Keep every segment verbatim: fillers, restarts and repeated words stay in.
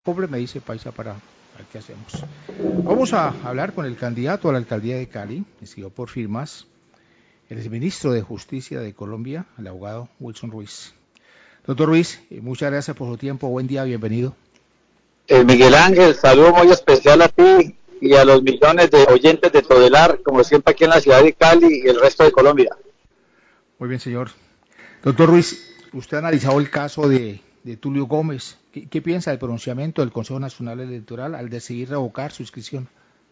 pobre me dice Paisa para ver qué hacemos. Vamos a hablar con el candidato a la alcaldía de Cali, decidido por firmas, el exministro de Justicia de Colombia, el abogado Wilson Ruiz. Doctor Ruiz, muchas gracias por su tiempo, buen día, bienvenido. Eh, Miguel Ángel, saludo muy especial a ti y a los millones de oyentes de Todelar, como siempre aquí en la ciudad de Cali y el resto de Colombia. Muy bien, señor. Doctor Ruiz, usted ha analizado el caso de, de Tulio Gómez. ¿Qué, ¿Qué piensa del pronunciamiento del Consejo Nacional Electoral al decidir revocar su inscripción?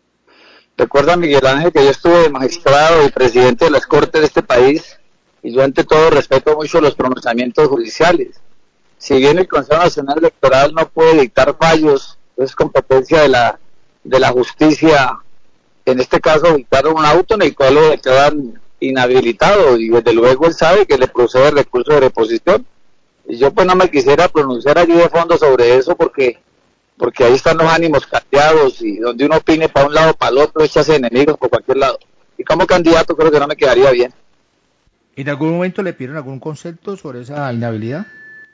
Recuerda, Miguel Ángel, que yo estuve magistrado y presidente de las Cortes de este país y yo ante todo respeto mucho los pronunciamientos judiciales. Si bien el Consejo Nacional Electoral no puede dictar fallos, es competencia de la de la justicia, en este caso dictaron un auto en el cual lo declaran inhabilitado y desde luego él sabe que le procede el recurso de reposición. Y yo pues no me quisiera pronunciar allí de fondo sobre eso porque porque ahí están los ánimos cambiados y donde uno opine para un lado para el otro, echase enemigos por cualquier lado. Y como candidato creo que no me quedaría bien. ¿En algún momento le pidieron algún concepto sobre esa inhabilidad?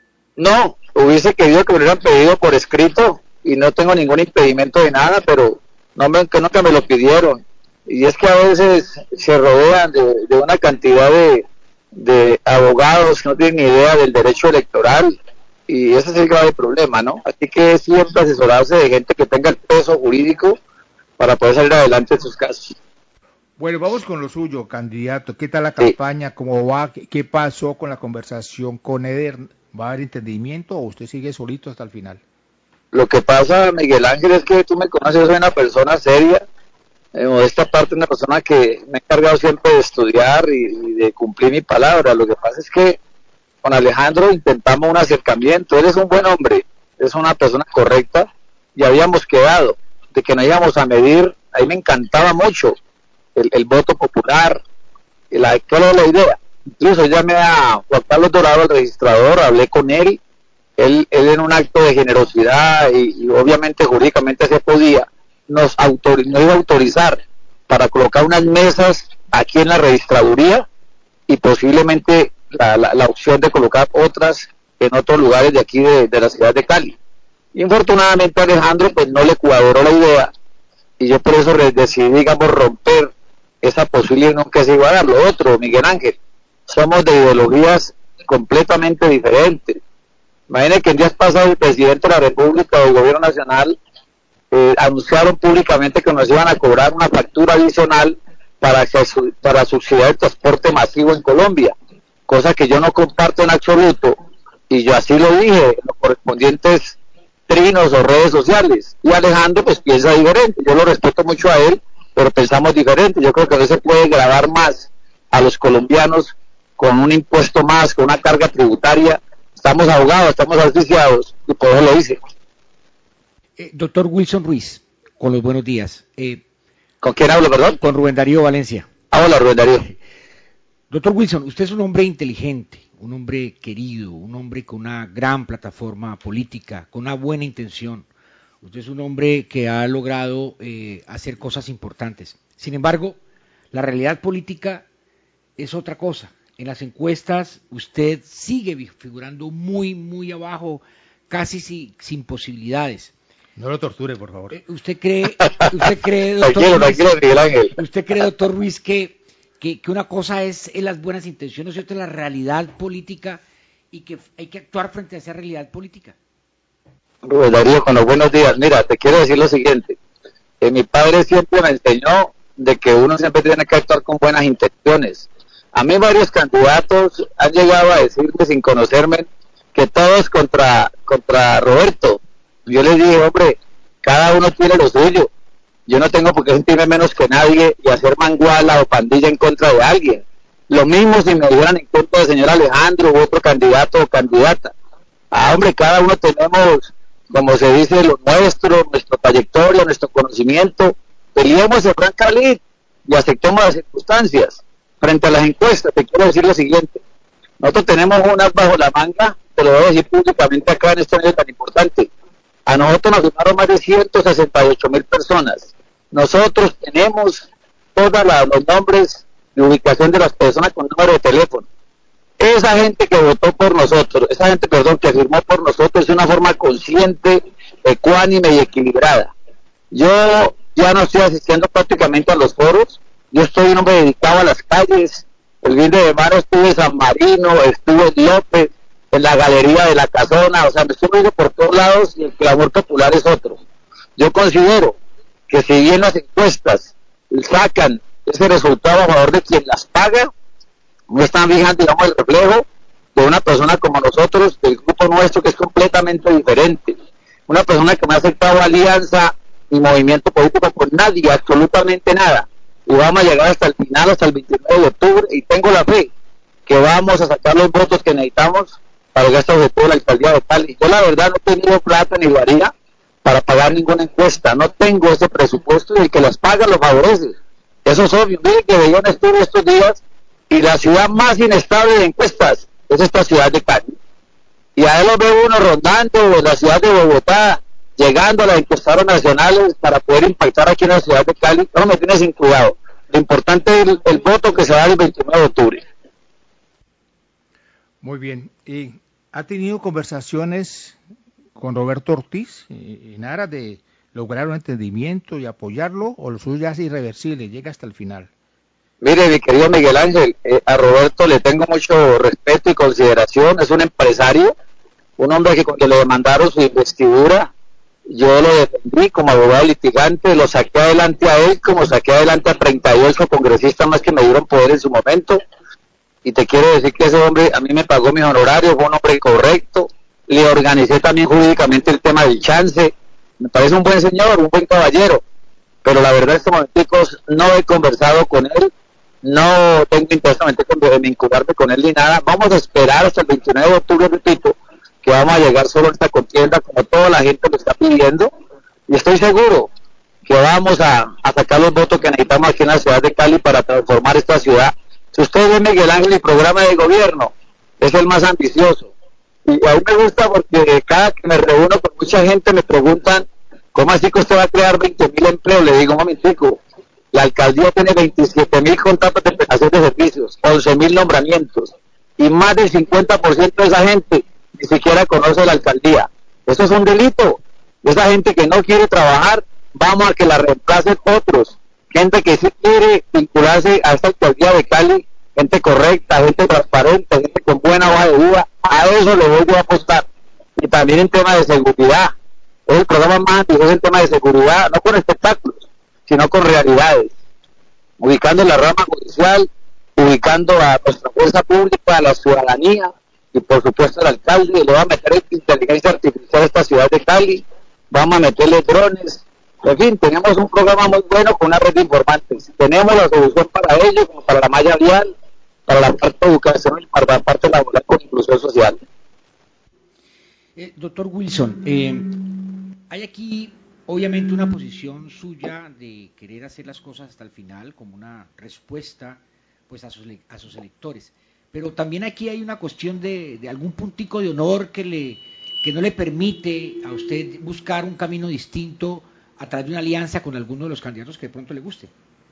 No, hubiese querido que me lo hubieran pedido por escrito y no tengo ningún impedimento de nada, pero no me, que nunca me lo pidieron. Y es que a veces se rodean de, de una cantidad de, de abogados que no tienen ni idea del derecho electoral y ese es el grave problema, ¿no? Así que siempre asesorarse de gente que tenga el peso jurídico para poder salir adelante en sus casos. Bueno, vamos con lo suyo, candidato. ¿Qué tal la Sí. campaña? ¿Cómo va? ¿Qué, qué pasó con la conversación con Eder? ¿Va a haber entendimiento o usted sigue solito hasta el final? Lo que pasa, Miguel Ángel, es que tú me conoces, yo soy una persona seria, eh, de esta parte una persona que me he encargado siempre de estudiar y, y de cumplir mi palabra. Lo que pasa es que con Alejandro intentamos un acercamiento, él es un buen hombre, es una persona correcta y habíamos quedado de que nos íbamos a medir, a mí me encantaba mucho el, el voto popular, la, ¿cuál era la idea? Incluso llamé a Juan Carlos Dorado, el registrador, hablé con él, él, él en un acto de generosidad y, y obviamente jurídicamente se podía, nos, autor, nos iba a autorizar para colocar unas mesas aquí en la registraduría y posiblemente la, la, la opción de colocar otras en otros lugares de aquí de, de la ciudad de Cali. Infortunadamente a Alejandro pues no le cuadró la idea y yo por eso decidí, digamos, romper esa posibilidad que se iba a dar. Lo otro, Miguel Ángel, somos de ideologías completamente diferentes. Imagínense que en días pasados el presidente de la República o el gobierno nacional eh, anunciaron públicamente que nos iban a cobrar una factura adicional para, para subsidiar el transporte masivo en Colombia, cosa que yo no comparto en absoluto, y yo así lo dije en los correspondientes trinos o redes sociales, y Alejandro pues piensa diferente, yo lo respeto mucho a él, pero pensamos diferente. Yo creo que no se puede gravar más a los colombianos con un impuesto más, con una carga tributaria. Estamos ahogados, estamos asfixiados, y por eso lo hice. Eh, doctor Wilson Ruiz, con los buenos días. Eh, ¿Con quién hablo, perdón? Con Rubén Darío Valencia. Ah, hola, Rubén Darío. Doctor Wilson, usted es un hombre inteligente, un hombre querido, un hombre con una gran plataforma política, con una buena intención. Usted es un hombre que ha logrado eh, hacer cosas importantes. Sin embargo, la realidad política es otra cosa. En las encuestas usted sigue figurando muy, muy abajo, casi si, sin posibilidades. No lo torture, por favor. Eh, ¿Usted cree, usted cree, doctor tranquilo, Ruiz, tranquilo, Miguel Ángel. ¿Usted cree, doctor Ruiz, que, que, que una cosa es, es las buenas intenciones y otra es la realidad política y que hay que actuar frente a esa realidad política? Rubén Darío, con los buenos días. Mira, te quiero decir lo siguiente. Eh, mi padre siempre me enseñó de que uno siempre tiene que actuar con buenas intenciones. A mí varios candidatos han llegado a decirme sin conocerme que todos contra, contra Roberto. Yo les dije, hombre, cada uno tiene lo suyo. Yo no tengo por qué sentirme menos que nadie y hacer manguala o pandilla en contra de alguien. Lo mismo si me dijeran en contra del señor Alejandro u otro candidato o candidata. Ah, hombre, cada uno tenemos, como se dice, lo nuestro, nuestra trayectoria, nuestro conocimiento. Peleemos en franca lid y aceptemos las circunstancias. Frente a las encuestas, te quiero decir lo siguiente. Nosotros tenemos unas bajo la manga, te lo voy a decir públicamente acá en este medio tan importante. A nosotros nos firmaron más de ciento sesenta y ocho mil personas. Nosotros tenemos todos los nombres y ubicación de las personas con número de teléfono. esa gente que votó por nosotros, esa gente, perdón, que firmó por nosotros de una forma consciente, ecuánime y equilibrada. Yo ya no estoy asistiendo prácticamente a los foros, yo estoy un hombre dedicado a las calles. El fin de semana estuve en San Marino, estuve en López, en la Galería de la Casona, o sea, me estoy moviendo por todos lados y el clamor popular es otro. Yo considero que si bien las encuestas sacan ese resultado a favor de quien las paga, no están fijando, digamos, el reflejo de una persona como nosotros, del grupo nuestro, que es completamente diferente. Una persona que no ha aceptado alianza ni movimiento político con nadie, absolutamente nada. Y vamos a llegar hasta el final, hasta el veintinueve de octubre, y tengo la fe que vamos a sacar los votos que necesitamos para llegar hasta el objetivo de la alcaldía de Cali. Yo la verdad no he tenido plata ni lo haría para pagar ninguna encuesta, no tengo ese presupuesto y el que las paga lo favorece. Eso es obvio. Miren que veía un estudio estos días y la ciudad más inestable de encuestas es esta ciudad de Cali. Y a él lo ve uno rondando en la ciudad de Bogotá, llegando a las encuestadoras nacionales para poder impactar aquí en la ciudad de Cali. No me tiene sin cuidado. Lo importante es el, el voto que se da el veintinueve de octubre. Muy bien. ¿Y ha tenido conversaciones con Roberto Ortiz en aras de lograr un entendimiento y apoyarlo, o lo suyo ya es irreversible, llega hasta el final? Mire, mi querido Miguel Ángel, eh, a Roberto le tengo mucho respeto y consideración. Es un empresario, un hombre que cuando le demandaron su investidura, yo lo defendí como abogado litigante, lo saqué adelante a él como saqué adelante a treinta y ocho congresistas más que me dieron poder en su momento. Y te quiero decir que ese hombre a mí me pagó mis honorarios, fue un hombre correcto, le organicé también jurídicamente el tema del chance. Me parece un buen señor, un buen caballero, pero la verdad en estos momentos no he conversado con él, no tengo interés en vincularme con él ni nada. Vamos a esperar hasta el veintinueve de octubre, repito, que vamos a llegar solo a esta contienda como toda la gente lo está pidiendo, y estoy seguro que vamos a, a sacar los votos que necesitamos aquí en la ciudad de Cali para transformar esta ciudad. Si usted ve, Miguel Ángel, el programa de gobierno es el más ambicioso, y a mí me gusta porque cada que me reúno con mucha gente me preguntan, ¿cómo así que usted va a crear veinte mil empleos? Le digo, un momentico, la alcaldía tiene veintisiete mil contratos de prestación de servicios, once mil nombramientos, y más del cincuenta por ciento de esa gente ni siquiera conoce la alcaldía. Eso es un delito. Esa gente que no quiere trabajar, vamos a que la reemplacen otros. Gente que sí quiere vincularse a esta alcaldía de Cali, gente correcta, gente transparente, gente con buena hoja de vida, a eso le voy a apostar. Y también en tema de seguridad. Es el programa más ambicioso en tema de seguridad, no con espectáculos, sino con realidades. Ubicando la rama judicial, ubicando a nuestra fuerza pública, a la ciudadanía, y por supuesto al alcalde. Le va a meter inteligencia artificial a esta ciudad de Cali, vamos a meterle drones. En fin, tenemos un programa muy bueno con una red de informantes. Tenemos la solución para ello, como para la malla vial, para la parte de educación y para la parte laboral con inclusión social. Eh, doctor Wilson, eh, hay aquí obviamente una posición suya de querer hacer las cosas hasta el final como una respuesta pues a sus, a sus electores, pero también aquí hay una cuestión de, de algún puntico de honor que, le, que no le permite a usted buscar un camino distinto a través de una alianza con alguno de los candidatos que de pronto le guste.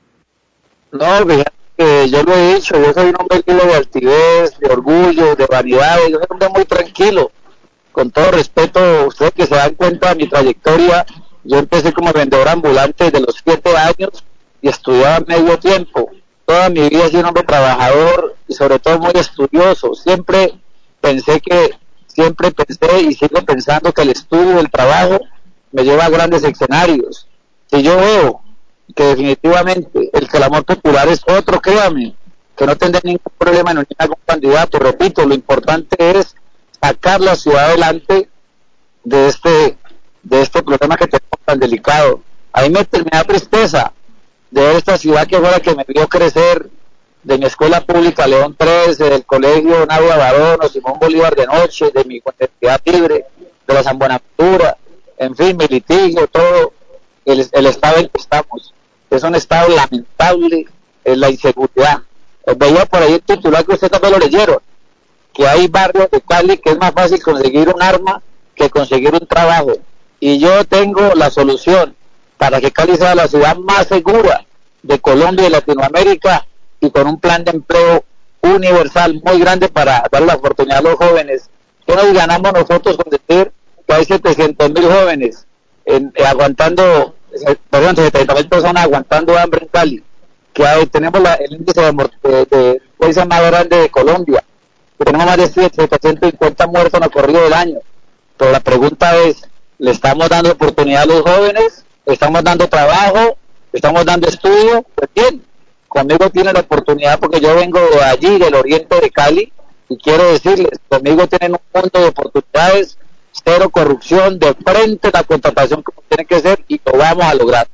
No, fíjate que yo lo he dicho, yo soy un hombre lleno de altivez, de orgullo, de vanidad, yo soy un hombre muy tranquilo. Con todo respeto, ustedes que se dan cuenta de mi trayectoria, yo empecé como vendedor ambulante desde los siete años y estudiaba medio tiempo. Toda mi vida he sido un hombre trabajador y sobre todo muy estudioso. Siempre pensé que, siempre pensé y sigo pensando que el estudio y el trabajo me lleva a grandes escenarios. Si yo veo que definitivamente el clamor popular es otro, créame, que no tendré ningún problema en unir a algún candidato. Repito, lo importante es sacar la ciudad adelante de este de este problema que tenemos tan delicado. A mí me, me da tristeza de ver esta ciudad que fue la que me vio crecer, de mi escuela pública León trece, del colegio Nadia Barón o Simón Bolívar de noche, de mi universidad libre, de la San Buenaventura, en fin, mi litigio, todo el, el estado en que estamos. Es un estado lamentable, en la inseguridad. Os veía por ahí el titular que usted también lo leyeron, que hay barrios de Cali que es más fácil conseguir un arma que conseguir un trabajo. Y yo tengo la solución para que Cali sea la ciudad más segura de Colombia y Latinoamérica, y con un plan de empleo universal muy grande para dar la oportunidad a los jóvenes. ¿Qué nos ganamos nosotros con decir que hay setecientos mil jóvenes en, eh, aguantando, eh, perdón, setenta mil personas aguantando hambre en Cali? Que hay, tenemos la, el índice de, de, de pobreza más grande de Colombia, que tenemos más de setecientos cincuenta muertos en el corrido del año. Pero la pregunta es, ¿le estamos dando oportunidad a los jóvenes? ¿Le estamos dando trabajo? ¿Le estamos dando estudio? Pues bien, conmigo tienen la oportunidad porque yo vengo de allí, del oriente de Cali, y quiero decirles, conmigo tienen un mundo de oportunidades, cero corrupción, de frente la contratación como tiene que ser, y lo vamos a lograr.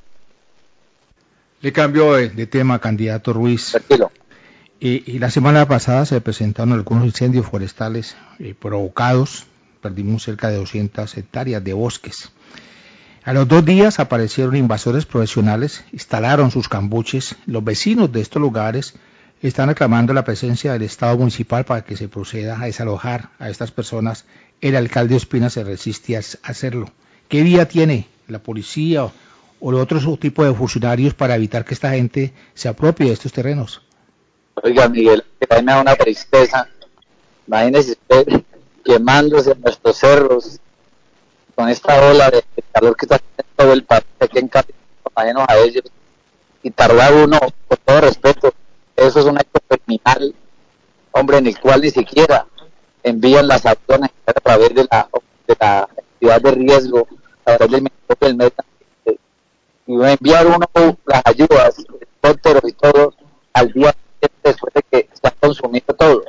Le cambio de, de tema, candidato Ruiz. Tranquilo. Y, y la semana pasada se presentaron algunos incendios forestales eh, provocados. Perdimos cerca de doscientas hectáreas de bosques. A los dos días aparecieron invasores profesionales, instalaron sus cambuches. Los vecinos de estos lugares están reclamando la presencia del Estado municipal para que se proceda a desalojar a estas personas. El alcalde Ospina se resiste a hacerlo. ¿Qué vía tiene la policía o, o otro tipo de funcionarios para evitar que esta gente se apropie de estos terrenos? Oiga, Miguel, que a mí me da una tristeza. Imagínese usted quemándose en nuestros cerros con esta ola de, de calor que está haciendo todo el país, aquí en Cali, imagino a ellos, y tardar uno, con todo respeto, eso es un acto criminal, hombre, en el cual ni siquiera envían las acciones a través de la, de la actividad de riesgo, a través del Ministerio del Medio Ambiente, y enviar uno las ayudas, helicópteros y todo, al día después de que se ha consumido todo.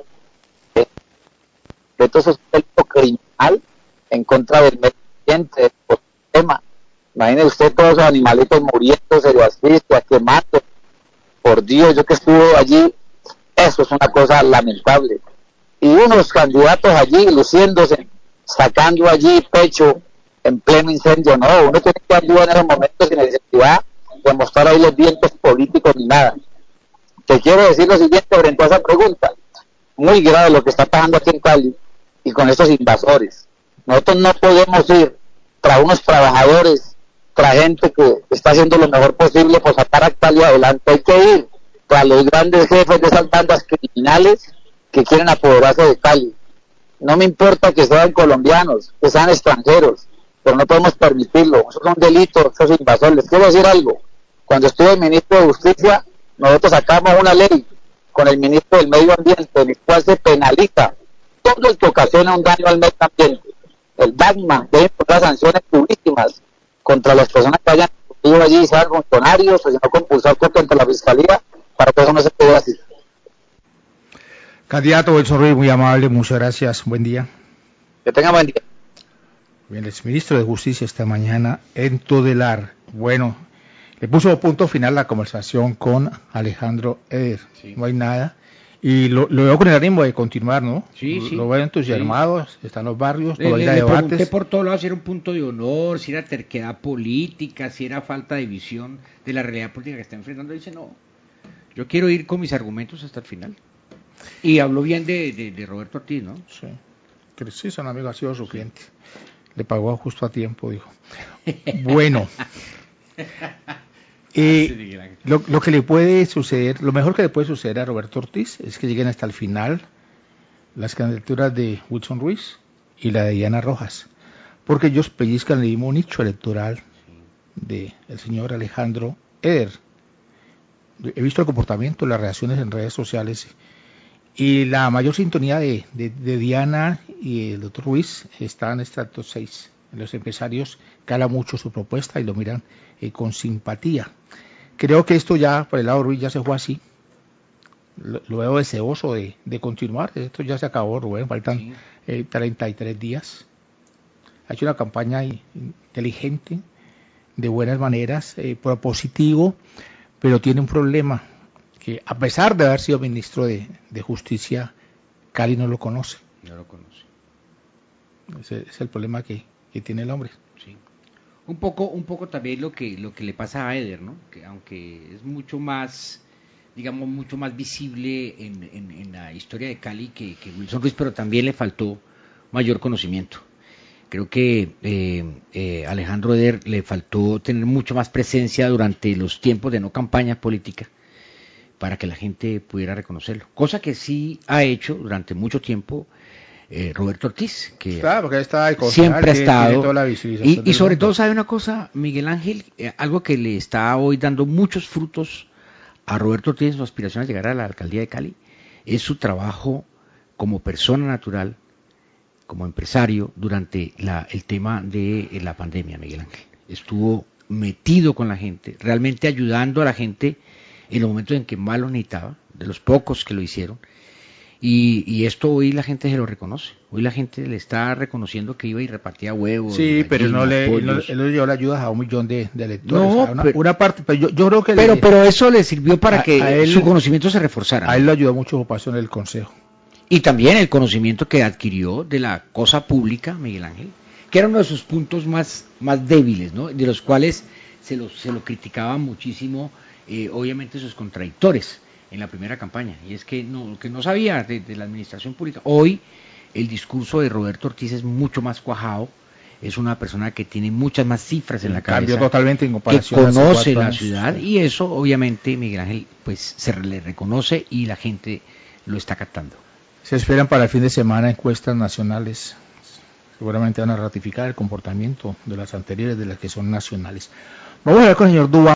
Entonces es un delito criminal en contra del medio ambiente, del ecosistema. Imagine usted todos los animalitos muriéndose de asfixia, quemando. Por Dios, yo que estuve allí, eso es una cosa lamentable. Y unos candidatos allí luciéndose, sacando allí pecho en pleno incendio. No, uno tiene que ayudar en esos momentos sin necesidad de mostrar ahí los dientes políticos ni nada. Te quiero decir lo siguiente frente a esa pregunta. Muy grave lo que está pasando aquí en Cali y con estos invasores. Nosotros no podemos ir tras unos trabajadores, tras gente que está haciendo lo mejor posible por sacar a Cali adelante. Hay que ir tras los grandes jefes de esas bandas criminales que quieren apoderarse de Cali. No me importa que sean colombianos, que sean extranjeros, pero no podemos permitirlo. Eso es un delito, esos invasores. Les quiero decir algo. Cuando estuve ministro de Justicia, nosotros sacamos una ley con el ministro del Medio Ambiente, en el cual se penaliza todo el que ocasiona un daño al medio ambiente. El DACMA debe imponer sanciones durísimas contra las personas que hayan ido allí, sean funcionarios o si no compulsar contra la fiscalía, para que eso no se pueda así. Candidato Wilson Ruiz, muy amable, muchas gracias, buen día. Que tenga buen día. Bien, el ministro de Justicia esta mañana en Todelar. Bueno, le puso punto final la conversación con Alejandro Eder. Sí. No hay nada. Y lo, lo veo con el ánimo de continuar, ¿no? Sí, sí. Lo veo entusiasmado, sí. Están los barrios, no le, va a ir le, a le debates. pregunté por todo lado si era un punto de honor, si era terquedad política, si era falta de visión de la realidad política que está enfrentando. Dice, no, yo quiero ir con mis argumentos hasta el final. Y habló bien de, de, de Roberto Ortiz, ¿no? Sí, que sí, son amigos, ha sido su cliente. Le pagó justo a tiempo, dijo. Bueno. Eh, lo, lo que le puede suceder, lo mejor que le puede suceder a Roberto Ortiz es que lleguen hasta el final las candidaturas de Wilson Ruiz y la de Diana Rojas, porque ellos pellizcan el mismo nicho electoral del señor Alejandro Eder. He visto el comportamiento, las reacciones en redes sociales y la mayor sintonía de, de, de Diana y el doctor Ruiz está en estrato seis. Los empresarios cala mucho su propuesta y lo miran eh, con simpatía. Creo que esto ya, por el lado de Ruiz, ya se fue así. Lo, lo veo deseoso de, de continuar. Esto ya se acabó, Rubén. Faltan sí. eh, treinta y tres días. Ha hecho una campaña inteligente, de buenas maneras, eh, propositivo, pero tiene un problema, que a pesar de haber sido ministro de, de Justicia, Cali no lo conoce. No lo conoce. Ese es el problema que, que tiene el hombre. Sí. Un poco, un poco también lo que, lo que le pasa a Eder, ¿no? Que aunque es mucho más, digamos, mucho más visible en, en, en la historia de Cali que, que Wilson Ruiz, pero también le faltó mayor conocimiento. Creo que eh, eh, Alejandro Eder le faltó tener mucho más presencia durante los tiempos de no campaña política, para que la gente pudiera reconocerlo. Cosa que sí ha hecho durante mucho tiempo eh, Roberto Ortiz, que claro, porque está de siempre ha estado. Toda la y, y sobre todo, ¿sabe una cosa, Miguel Ángel? Eh, algo que le está hoy dando muchos frutos a Roberto Ortiz en su aspiración a llegar a la alcaldía de Cali, es su trabajo como persona natural, como empresario, durante la, el tema de eh, la pandemia, Miguel Ángel. Estuvo metido con la gente, realmente ayudando a la gente en los momentos en que más lo necesitaba, de los pocos que lo hicieron, y, y esto hoy la gente se lo reconoce, hoy la gente le está reconociendo que iba y repartía huevos, sí, gallinas, pero no le, él no, pollos. él le dio la ayuda a un millón de, de electores, No, o sea, una, pero, una parte, pero yo, yo creo que pero, le, pero eso le sirvió para a, que a él, su conocimiento se reforzara. A él lo ayudó mucho su paso en el consejo. Y también el conocimiento que adquirió de la cosa pública, Miguel Ángel, que era uno de sus puntos más, más débiles, ¿no? De los cuales se lo, se lo criticaban muchísimo, eh, obviamente, sus contradictores en la primera campaña, y es que no, que no sabía de, de la administración pública. Hoy el discurso de Roberto Ortiz es mucho más cuajado, es una persona que tiene muchas más cifras en la cabeza, totalmente en que comparación conoce la años, ciudad, sí. y eso obviamente, Miguel Ángel, pues se le reconoce y la gente lo está captando. Se esperan para el fin de semana encuestas nacionales. Seguramente van a ratificar el comportamiento de las anteriores, de las que son nacionales. Vamos a ver con el señor Dubán.